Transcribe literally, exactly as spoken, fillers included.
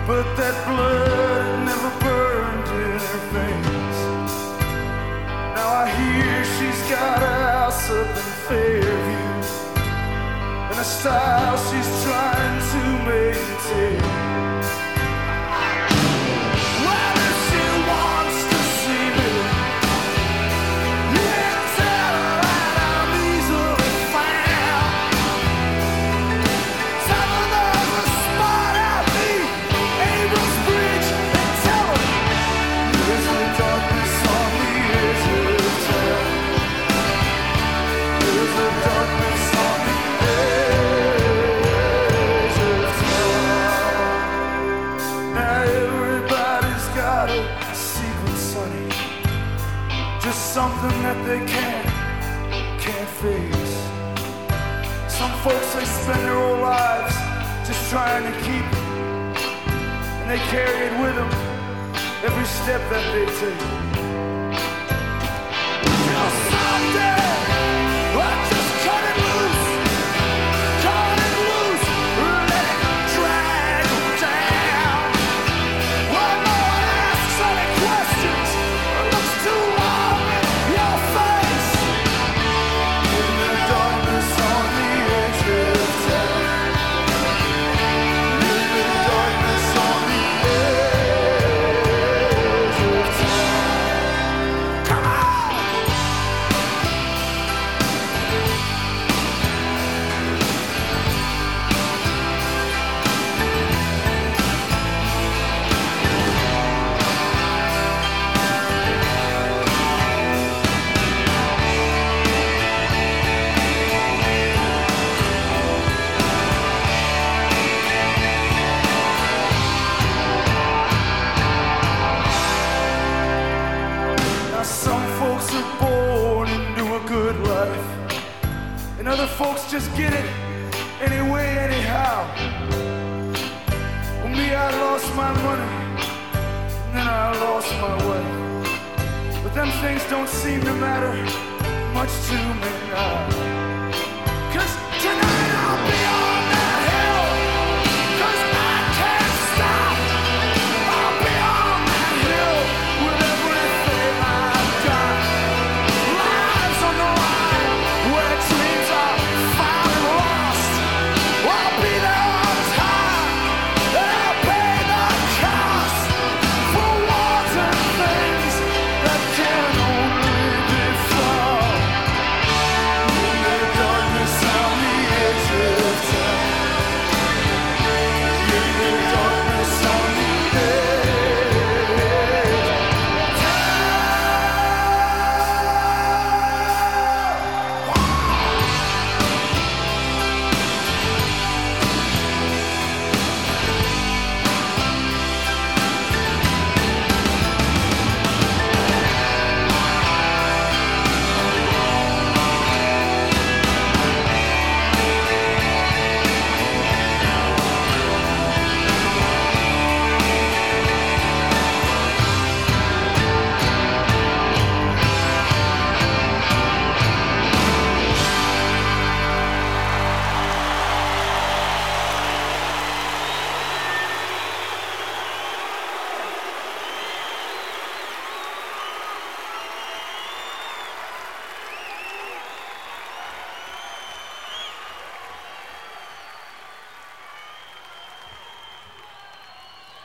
but that blood never burned in her veins. Now I hear she's got a house up in Fairview, and a style she's trying to maintain. Whether she wants to see me, yeah, tell her that I'm easily found. Tell her there's a spot out me, Abrams Bridge, and tell her there's a darkness on the edge of town. There's a darkness on the edge of town. Now everybody's got a secret, sonny, just something that they can't, can't face. Some folks, they spend their whole lives just trying to keep it, and they carry it with them every step that they take. Till someday, I just cut it loose, cut it loose, let it drag down. When no one asks any questions, looks too long in your face. In the darkness on the edge of town. In the darkness on the edge of town. Come on! Now some folks are born into a good life, and other folks just get it anyway, anyhow. Well, me, I lost my money, and then I lost my way. But them things don't seem to matter much to me now.